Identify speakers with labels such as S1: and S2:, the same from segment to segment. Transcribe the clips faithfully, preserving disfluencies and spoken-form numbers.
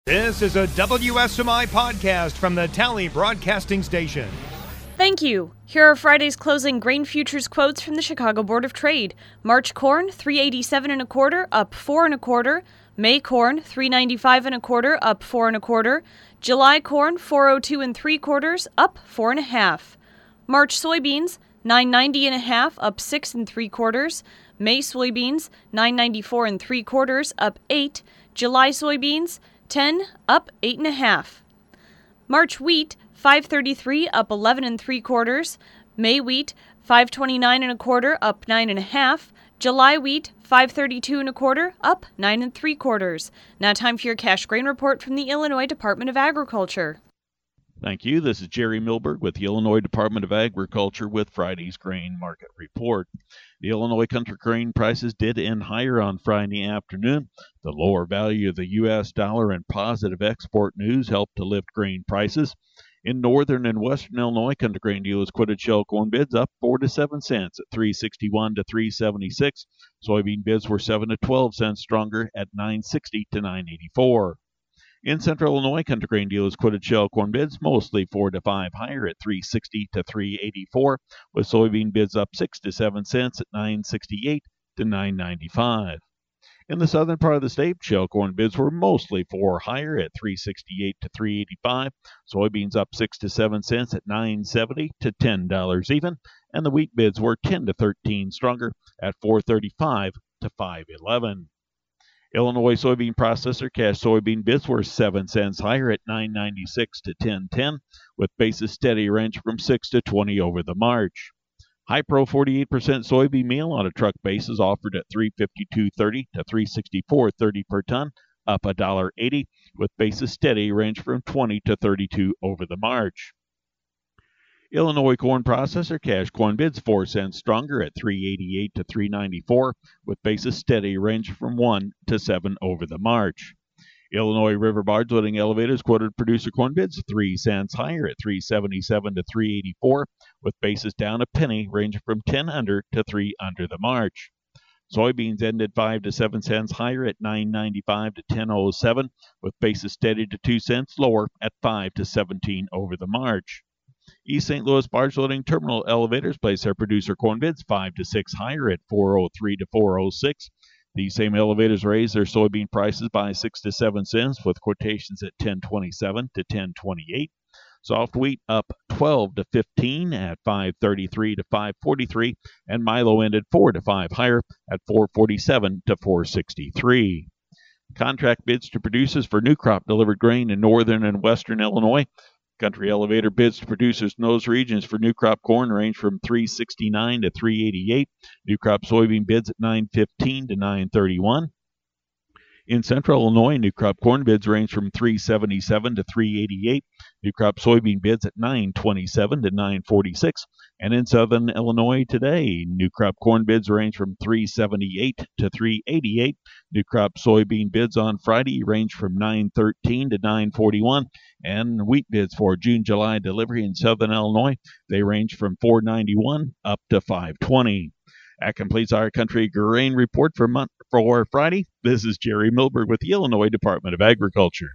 S1: This is a W S M I podcast from the Tally Broadcasting Station.
S2: Thank you. Here are Friday's closing grain futures quotes from the Chicago Board of Trade. March corn, three eighty-seven and a quarter, up four and a quarter. May corn, three ninety-five and a quarter, up four and a quarter. July corn, four oh two and three quarters, up four and a half. March soybeans, nine ninety and a half, up six and three quarters. May soybeans, nine ninety-four and three quarters, up eight. July soybeans, ten, up eight and a half. March wheat, five thirty-three, up eleven and three quarters. May wheat, five twenty-nine and a quarter, up nine and a half. July wheat, five thirty-two and a quarter, up nine and three quarters. Now time for your cash grain report from the Illinois Department of Agriculture.
S3: Thank you. This is Jerry Milberg with the Illinois Department of Agriculture with Friday's grain market report. The Illinois country grain prices did end higher on Friday afternoon. The lower value of the U S dollar and positive export news helped to lift grain prices. In northern and western Illinois, country grain dealers quoted shell corn bids up four to seven cents at three sixty-one to three seventy-six. Soybean bids were seven to twelve cents stronger at nine sixty to nine eighty-four. In central Illinois, country grain dealers quoted shell corn bids mostly four to five higher at three sixty to three eighty-four, with soybean bids up six to seven cents at nine sixty-eight to nine ninety-five. In the southern part of the state, shell corn bids were mostly four higher at three sixty-eight to three eighty-five, soybeans up six to seven cents at nine seventy to ten dollars even, and the wheat bids were ten to thirteen stronger at four thirty-five to five eleven. Illinois soybean processor cash soybean bids were seven cents higher at nine ninety-six to ten ten, with basis steady range from six to twenty over the March. High Pro forty-eight percent soybean meal on a truck basis offered at three fifty-two thirty to three sixty-four thirty per ton, up one dollar eighty, with basis steady range from twenty to thirty-two over the March. Illinois corn processor cash corn bids four cents stronger at three eighty-eight to three ninety-four, with basis steady range from one to seven over the March. Illinois river barge loading elevators quoted producer corn bids three cents higher at three seventy-seven to three eighty-four, with basis down a penny ranging from ten under to three under the March. Soybeans ended five to seven cents higher at nine ninety-five to ten oh seven, with basis steady to two cents lower at five to seventeen over the March. East Saint Louis barge loading terminal elevators placed their producer corn bids five to six higher at four oh three to four oh six. These same elevators raised their soybean prices by six to seven cents, with quotations at ten twenty-seven to ten twenty-eight. Soft wheat up twelve to fifteen at five thirty-three to five forty-three, and Milo ended four to five higher at four forty-seven to four sixty-three. Contract bids to producers for new crop delivered grain in northern and western Illinois. Country elevator bids to producers in those regions for new crop corn range from three sixty-nine to three eighty-eight. New crop soybean bids at nine fifteen to nine thirty-one. In central Illinois, new crop corn bids range from three seventy-seven to three eighty-eight. New crop soybean bids at nine twenty-seven to nine forty-six. And in southern Illinois today, new crop corn bids range from three seventy-eight to three eighty-eight. New crop soybean bids on Friday range from nine thirteen to nine forty-one. And wheat bids for June-July delivery in southern Illinois, they range from four ninety-one up to five twenty. That completes our country grain report for month for Friday. This is Jerry Milberg with the Illinois Department of Agriculture.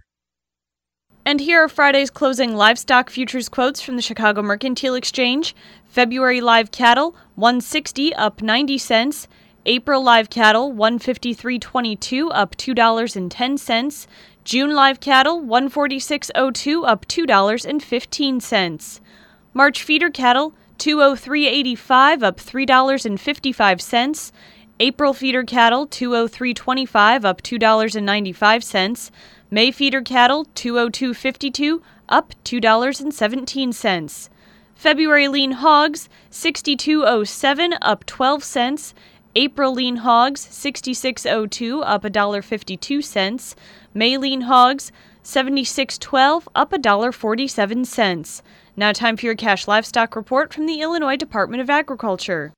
S2: And here are Friday's closing livestock futures quotes from the Chicago Mercantile Exchange. February live cattle, one sixty up ninety cents. April live cattle, one fifty-three twenty-two up two dollars and ten cents. June live cattle, one forty-six oh two up two dollars and fifteen cents. March feeder cattle, two oh three eighty-five up three dollars and fifty-five cents. April feeder cattle, two oh three twenty-five up two dollars and ninety-five cents. May feeder cattle, two oh two fifty-two up two dollars and seventeen cents. February lean hogs, sixty-two oh seven up twelve cents. April lean hogs, sixty-six oh two up one dollar and fifty-two cents. May lean hogs, seventy-six twelve up one dollar and forty-seven cents. Now time for your cash livestock report from the Illinois Department of Agriculture.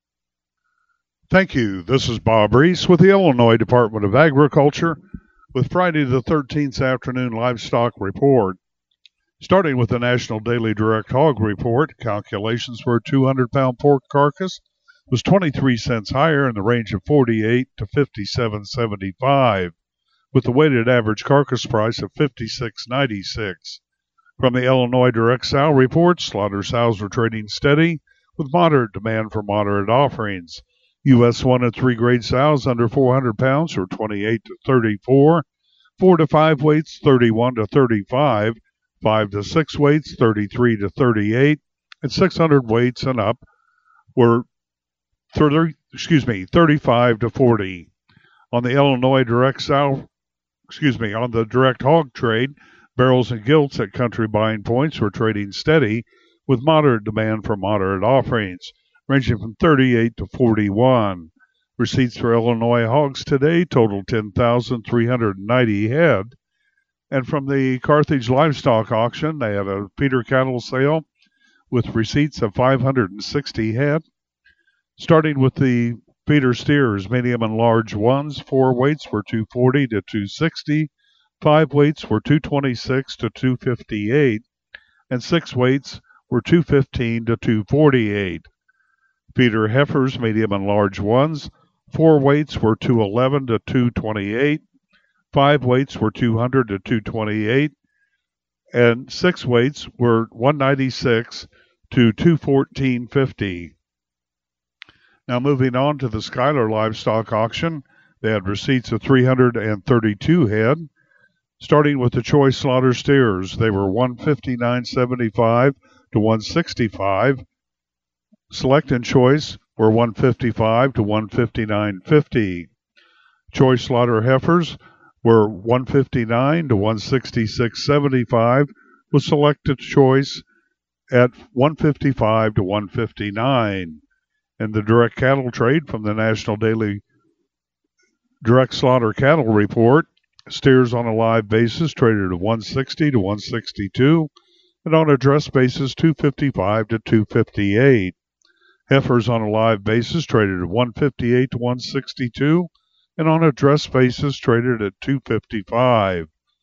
S4: Thank you. This is Bob Reese with the Illinois Department of Agriculture with Friday the thirteenth afternoon livestock report. Starting with the National Daily Direct Hog Report, calculations for a two hundred pound pork carcass was twenty-three cents higher in the range of forty-eight to fifty-seven seventy-five. with the weighted average carcass price of fifty-six ninety-six. From the Illinois Direct Sow Report, slaughter sows are trading steady with moderate demand for moderate offerings. U S one and three grade sows under four hundred pounds are twenty-eight to thirty-four, four to five weights thirty-one to thirty-five, five to six weights thirty-three to thirty-eight, and six hundred weights and up were thirty, excuse me, thirty-five to forty. On the Illinois Direct Sow, excuse me, on the direct hog trade, barrels and gilts at country buying points were trading steady with moderate demand for moderate offerings, ranging from thirty-eight to forty-one. Receipts for Illinois hogs today totaled ten thousand three hundred ninety head. And from the Carthage Livestock Auction, they had a feeder cattle sale with receipts of five hundred sixty head. Starting with the feeder steers, medium and large ones, four weights were two forty to two sixty, five weights were two twenty-six to two fifty-eight, and six weights were two fifteen to two forty-eight. Feeder heifers, medium and large ones, four weights were two eleven to two twenty-eight, five weights were two hundred to two twenty-eight, and six weights were one ninety-six to two fourteen fifty. Now moving on to the Schuyler Livestock Auction, they had receipts of three hundred thirty-two head. Starting with the choice slaughter steers, they were one fifty-nine seventy-five to one sixty-five. Select and choice were one fifty-five to one fifty-nine fifty. Choice slaughter heifers were one fifty-nine to one sixty-six seventy-five, with selected choice at one fifty-five to one fifty-nine. And the direct cattle trade from the National Daily Direct Slaughter Cattle Report, steers on a live basis traded at one sixty to one sixty-two, and on a dress basis two fifty-five to two fifty-eight. Heifers on a live basis traded at one fifty-eight to one sixty-two, and on a dress basis traded at two fifty-five.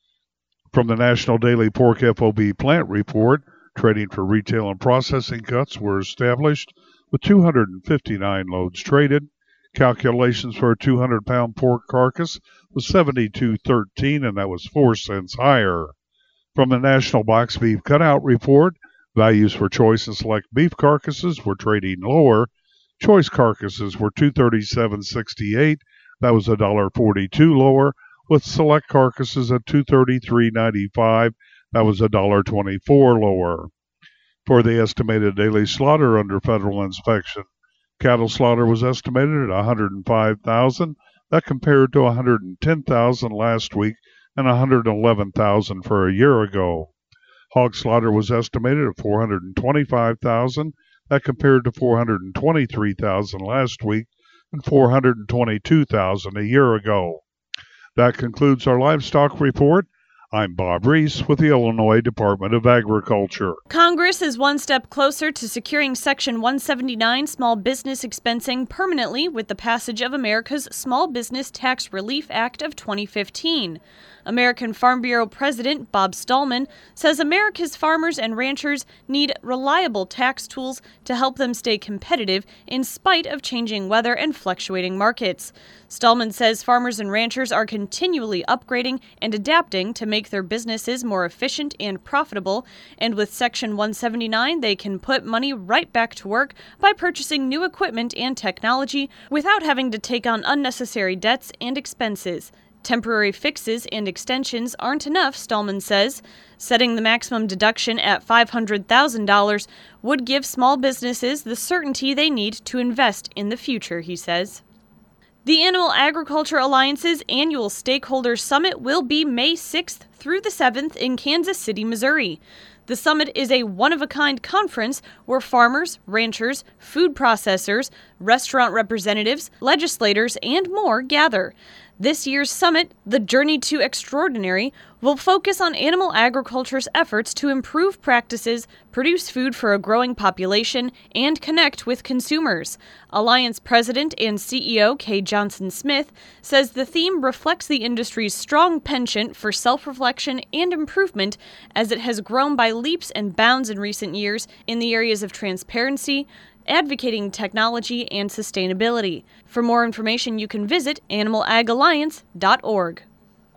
S4: From the National Daily Pork F O B Plant Report, trading for retail and processing cuts were established with two hundred fifty-nine loads traded. Calculations for a two hundred pound pork carcass was seventy-two thirteen, and that was four cents higher. From the National Box Beef Cutout Report, values for choice and select beef carcasses were trading lower. Choice carcasses were two thirty-seven sixty-eight, that was one dollar forty-two lower, with select carcasses at two thirty-three ninety-five, that was one dollar twenty-four lower. For the estimated daily slaughter under federal inspection, cattle slaughter was estimated at one hundred five thousand. That compared to one hundred ten thousand last week and one hundred eleven thousand for a year ago. Hog slaughter was estimated at four hundred twenty-five thousand. That compared to four hundred twenty-three thousand last week and four hundred twenty-two thousand a year ago. That concludes our livestock report. I'm Bob Reese with the Illinois Department of Agriculture.
S2: Congress is one step closer to securing Section one seventy-nine small business expensing permanently with the passage of America's Small Business Tax Relief Act of twenty fifteen. American Farm Bureau President Bob Stallman says America's farmers and ranchers need reliable tax tools to help them stay competitive in spite of changing weather and fluctuating markets. Stallman says farmers and ranchers are continually upgrading and adapting to make their businesses more efficient and profitable, and with Section one seventy-nine, they can put money right back to work by purchasing new equipment and technology without having to take on unnecessary debts and expenses. Temporary fixes and extensions aren't enough, Stallman says. Setting the maximum deduction at five hundred thousand dollars would give small businesses the certainty they need to invest in the future, he says. The Animal Agriculture Alliance's annual Stakeholders Summit will be May sixth through the seventh in Kansas City, Missouri. The summit is a one-of-a-kind conference where farmers, ranchers, food processors, restaurant representatives, legislators, and more gather. This year's summit, The Journey to Extraordinary, will focus on animal agriculture's efforts to improve practices, produce food for a growing population, and connect with consumers. Alliance President and C E O Kay Johnson Smith says the theme reflects the industry's strong penchant for self-reflection and improvement as it has grown by leaps and bounds in recent years in the areas of transparency, advocating technology, and sustainability. For more information, you can visit animal ag alliance dot org.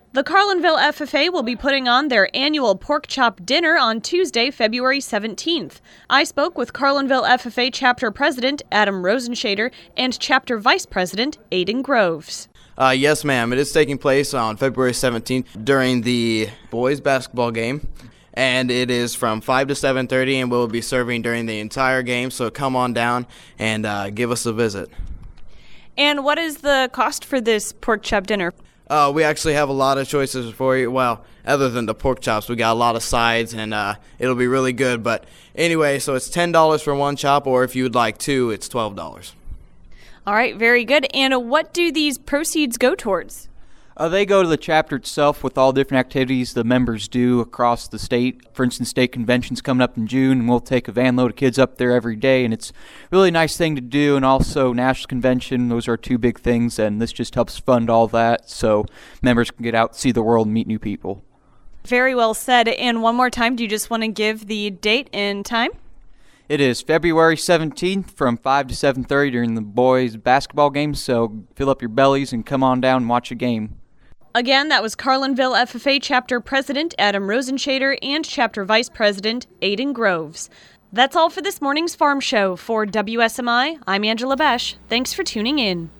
S2: The Carlinville F F A will be putting on their annual pork chop dinner on Tuesday, February seventeenth. I spoke with Carlinville F F A Chapter President Adam Rosenshader and Chapter Vice President Aiden Groves.
S5: Uh, yes, ma'am. It is taking place on February seventeenth during the boys' basketball game, and it is from five to seven thirty, and we'll be serving during the entire game, so come on down and uh, give us a visit.
S2: And what is the cost for this pork chop dinner?
S5: Uh, we actually have a lot of choices for you. Well, other than the pork chops, we got a lot of sides, and uh, it'll be really good. But anyway, so it's ten dollars for one chop, or if you would like two, it's twelve dollars.
S2: All right, very good. And what do these proceeds go towards?
S6: Uh, they go to the chapter itself with all different activities the members do across the state. For instance, state convention's coming up in June, and we'll take a van load of kids up there every day, and it's a really nice thing to do. And also national convention, those are two big things, and this just helps fund all that so members can get out, see the world, and meet new people.
S2: Very well said. And one more time, do you just want to give the date and time?
S6: It is February seventeenth from five to seven thirty during the boys' basketball game, so fill up your bellies and come on down and watch a game.
S2: Again, that was Carlinville F F A Chapter President Adam Rosenshader and Chapter Vice President Aiden Groves. That's all for this morning's Farm Show. For W S M I, I'm Angela Besh. Thanks for tuning in.